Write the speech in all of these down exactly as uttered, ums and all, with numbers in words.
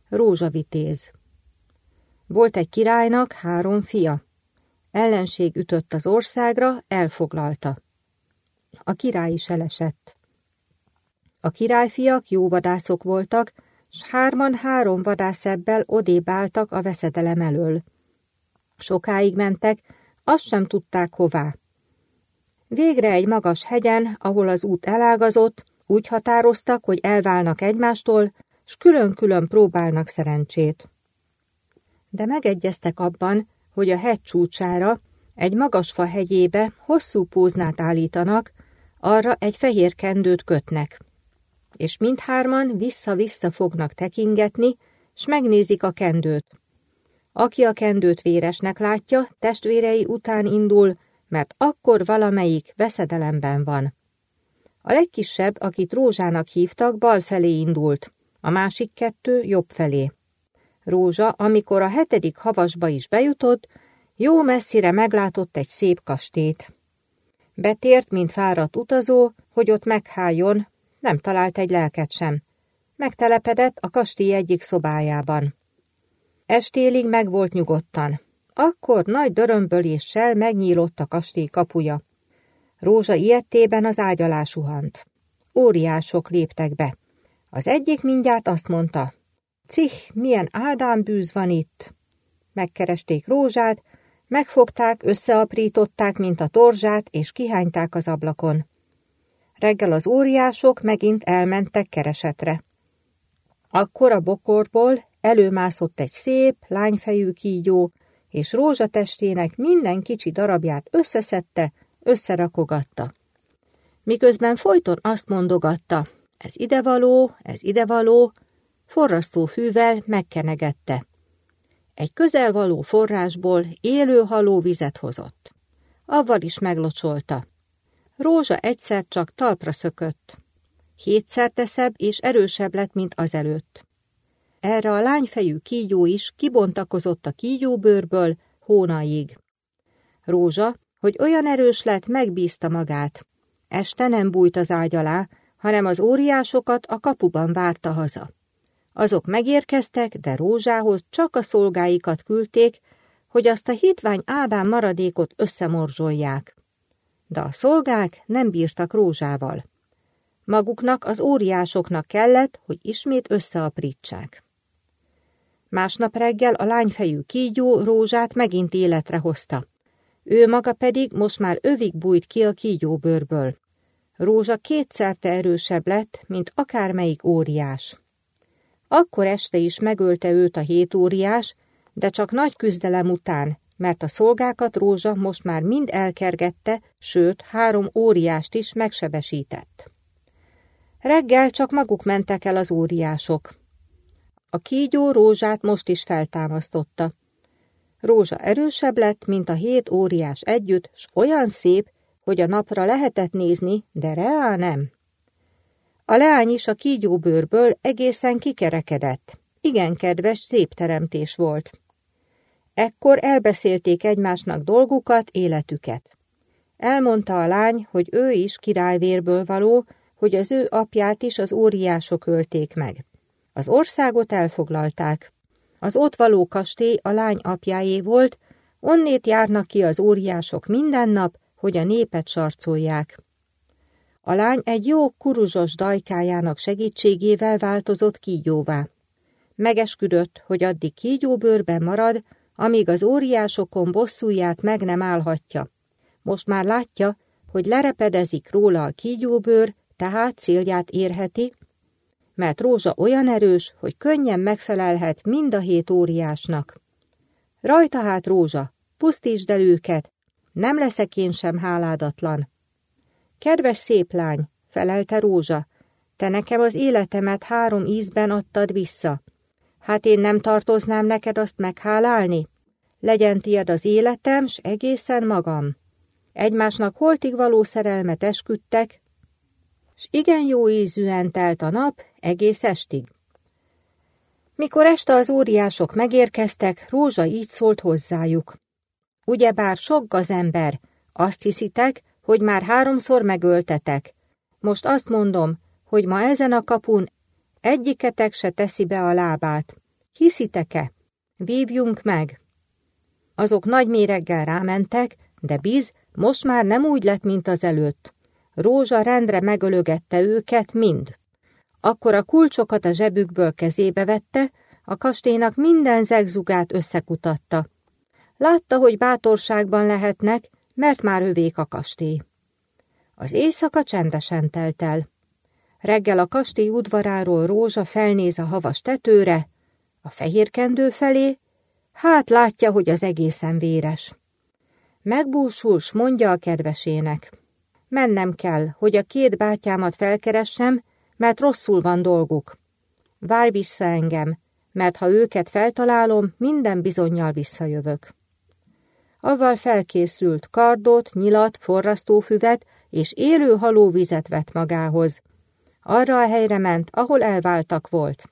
Rózsavitéz. Volt egy királynak három fia. Ellenség ütött az országra, elfoglalta. A király is elesett. A királyfiak jó vadászok voltak, s hárman három vadászebbel odébb álltak a veszedelem elől. Sokáig mentek, azt sem tudták hová. Végre egy magas hegyen, ahol az út elágazott, úgy határoztak, hogy elválnak egymástól, s külön-külön próbálnak szerencsét. De megegyeztek abban, hogy a hegy csúcsára, egy magas fa hegyébe hosszú póznát állítanak, arra egy fehér kendőt kötnek. És mindhárman vissza-vissza fognak tekingetni, s megnézik a kendőt. Aki a kendőt véresnek látja, testvérei után indul, mert akkor valamelyik veszedelemben van. A legkisebb, akit Rózsának hívtak, bal felé indult, a másik kettő jobb felé. Rózsa, amikor a hetedik havasba is bejutott, jó messzire meglátott egy szép kastélyt. Betért, mint fáradt utazó, hogy ott megháljon, nem talált egy lelket sem. Megtelepedett a kastély egyik szobájában. Estélig meg volt nyugodtan. Akkor nagy dörömböléssel megnyílott a kastély kapuja. Rózsa ijedtében az ágy alá suhant. Óriások léptek be. Az egyik mindjárt azt mondta: Cih, milyen ádámbűz van itt! Megkeresték Rózsát, megfogták, összeaprították, mint a torzsát, és kihányták az ablakon. Reggel az óriások megint elmentek keresetre. Akkor a bokorból előmászott egy szép, lányfejű kígyó, és Rózsa testének minden kicsi darabját összeszedte, összerakogatta. Miközben folyton azt mondogatta: ez idevaló, ez idevaló, forrasztó fűvel megkenegette. Egy közelvaló forrásból élő haló vizet hozott. Avval is meglocsolta. Rózsa egyszer csak talpra szökött. Hétszer teszebb és erősebb lett, mint azelőtt. Erre a lányfejű kígyó is kibontakozott a kígyóbőrből hónaig. Rózsa, hogy olyan erős lett, megbízta magát. Este nem bújt az ágy alá, hanem az óriásokat a kapuban várta haza. Azok megérkeztek, de Rózsához csak a szolgáikat küldték, hogy azt a hitvány Ádám maradékot összemorzsolják. De a szolgák nem bírtak Rózsával. Maguknak, az óriásoknak kellett, hogy ismét összeaprítsák. Másnap reggel a lányfejű kígyó Rózsát megint életre hozta. Ő maga pedig most már övig bújt ki a kígyóbőrből. Rózsa kétszerte erősebb lett, mint akármelyik óriás. Akkor este is megölte őt a hét óriás, de csak nagy küzdelem után, mert a szolgákat Rózsa most már mind elkergette, sőt, három óriást is megsebesített. Reggel csak maguk mentek el az óriások. A kígyó Rózsát most is feltámasztotta. Rózsa erősebb lett, mint a hét óriás együtt, s olyan szép, hogy a napra lehetett nézni, de reá nem. A leány is a kígyóbőrből egészen kikerekedett. Igen kedves, szép teremtés volt. Ekkor elbeszélték egymásnak dolgukat, életüket. Elmondta a lány, hogy ő is királyvérből való, hogy az ő apját is az óriások ölték meg. Az országot elfoglalták. Az ott való kastély a lány apjáé volt, onnét járnak ki az óriások minden nap, hogy a népet sarcolják. A lány egy jó kuruzsos dajkájának segítségével változott kígyóvá. Megesküdött, hogy addig kígyóbőrben marad, amíg az óriásokon bosszúját meg nem állhatja. Most már látja, hogy lerepedezik róla a kígyóbőr, tehát célját érheti, mert Rózsa olyan erős, hogy könnyen megfelelhet mind a hét óriásnak. Rajta hát, Rózsa, pusztítsd el őket, nem leszek én sem háládatlan. Kedves szép lány, felelte Rózsa, te nekem az életemet három ízben adtad vissza. Hát én nem tartoznám neked azt meghálálni? Legyen tied az életem, s egészen magam. Egymásnak holtig való szerelmet esküdtek, s igen jó ízűen telt a nap egész estig. Mikor este az óriások megérkeztek, Rózsa így szólt hozzájuk. Ugyebár sok gazember, azt hiszitek, hogy már háromszor megöltetek. Most azt mondom, hogy ma ezen a kapun egyiketek se teszi be a lábát. Hiszitek-e? Vívjunk meg! Azok nagy méreggel rámentek, de biz, most már nem úgy lett, mint az előtt. Rózsa rendre megölögette őket mind. Akkor a kulcsokat a zsebükből kezébe vette, a kastélynak minden zegzugát összekutatta. Látta, hogy bátorságban lehetnek, mert már övék a kastély. Az éjszaka csendesen telt el. Reggel a kastély udvaráról Rózsa felnéz a havas tetőre, a fehér kendő felé, hát látja, hogy az egészen véres. Megbúsul, s mondja a kedvesének. Mennem kell, hogy a két bátyámat felkeressem, mert rosszul van dolguk. Várj vissza engem, mert ha őket feltalálom, minden bizonnyal visszajövök. Avval felkészült, kardot, nyilat, forrasztófüvet és élő halóvizet vett magához. Arra a helyre ment, ahol elváltak volt.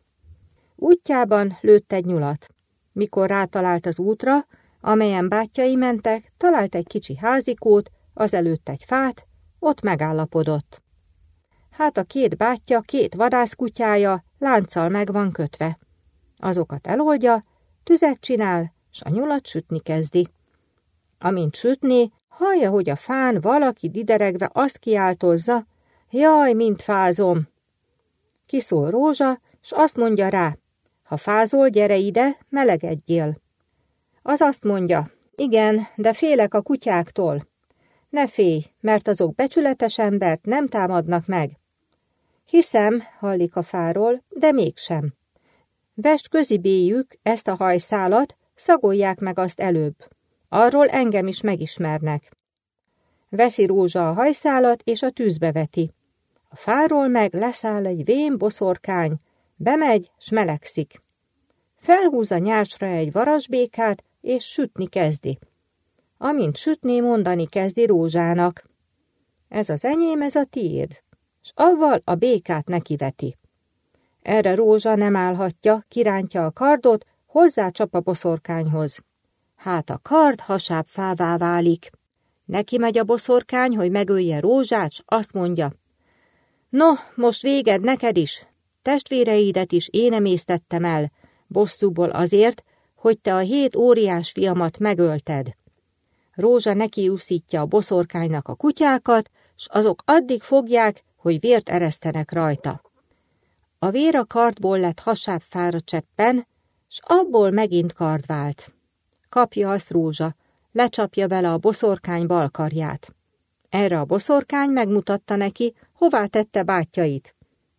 Útjában lőtt egy nyulat. Mikor rátalált az útra, amelyen bátyjai mentek, talált egy kicsi házikót, azelőtt egy fát, ott megállapodott. Hát a két bátyja, két vadászkutyája lánccal meg van kötve. Azokat eloldja, tüzet csinál, s a nyulat sütni kezdi. Amint sütné, hallja, hogy a fán valaki dideregve azt kiáltozza, jaj, mint fázom. Kiszól Rózsa, s azt mondja rá, ha fázol, gyere ide, melegedjél. Az azt mondja, igen, de félek a kutyáktól. Ne félj, mert azok becsületes embert nem támadnak meg. Hiszem, hallik a fáról, de mégsem. Vesd közibéjük ezt a hajszálat, szagolják meg azt előbb. Arról engem is megismernek. Veszi Rózsa a hajszálat, és a tűzbe veti. A fáról meg leszáll egy vén boszorkány, bemegy, s melegszik. Felhúz a nyársra egy varasbékát, és sütni kezdi. Amint sütné, mondani kezdi Rózsának. Ez az enyém, ez a tiéd. S avval a békát nekiveti. Erre Rózsa nem állhatja, kirántja a kardot, hozzácsap a boszorkányhoz. Hát a kard hasább fává válik. Neki megy a boszorkány, hogy megölje Rózsát, s azt mondja. No, most véged neked is. Testvéreidet is én emésztettem el, bosszúból azért, hogy te a hét óriás fiamat megölted. Rózsa nekiúszítja a boszorkánynak a kutyákat, s azok addig fogják, hogy vért eresztenek rajta. A vér a kardból lett hasább fára cseppen, s abból megint kard vált. Kapja azt Rózsa, lecsapja vele a boszorkány bal karját. Erre a boszorkány megmutatta neki, hová tette bátyjait.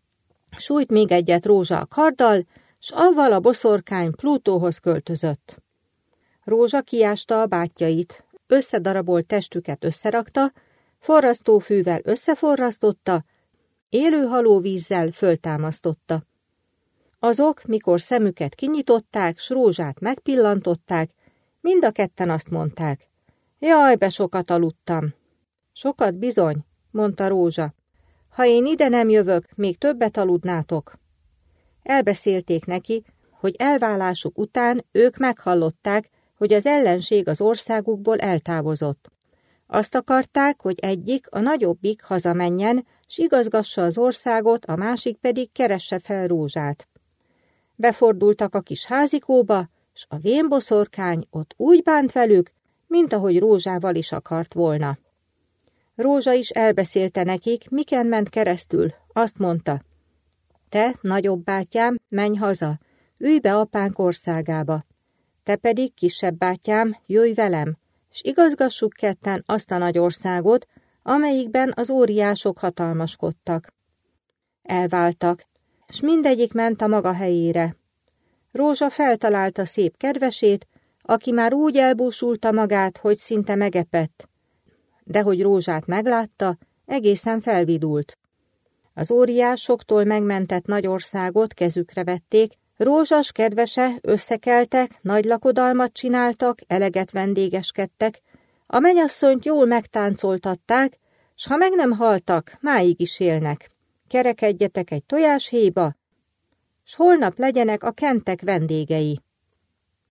Sújt még egyet Rózsa a karddal, s avval a boszorkány Plutóhoz költözött. Rózsa kiásta a bátyjait, összedarabolt testüket összerakta, forrasztófűvel összeforrasztotta, élő halóvízzel föltámasztotta. Azok, mikor szemüket kinyitották, s Rózsát megpillantották, mind a ketten azt mondták, jaj, be sokat aludtam. Sokat bizony, mondta Rózsa. Ha én ide nem jövök, még többet aludnátok. Elbeszélték neki, hogy elválásuk után ők meghallották, hogy az ellenség az országukból eltávozott. Azt akarták, hogy egyik, a nagyobbik hazamenjen, s igazgassa az országot, a másik pedig keresse fel Rózsát. Befordultak a kis házikóba, s a vénboszorkány ott úgy bánt velük, mint ahogy Rózsával is akart volna. Rózsa is elbeszélte nekik, miken ment keresztül, azt mondta, te, nagyobb bátyám, menj haza, ülj be apánk országába. Te pedig, kisebb bátyám, jöjj velem, s igazgassuk ketten azt a nagy országot, amelyikben az óriások hatalmaskodtak. Elváltak, s mindegyik ment a maga helyére. Rózsa feltalálta szép kedvesét, aki már úgy elbúsulta magát, hogy szinte megepett, de hogy Rózsát meglátta, egészen felvidult. Az óriásoktól megmentett nagy országot kezükre vették, Rózsas kedvese összekeltek, nagy lakodalmat csináltak, eleget vendégeskedtek, a mennyasszonyt jól megtáncoltatták, s ha meg nem haltak, máig is élnek. Kerekedjetek egy tojáshéjba, s holnap legyenek a kentek vendégei.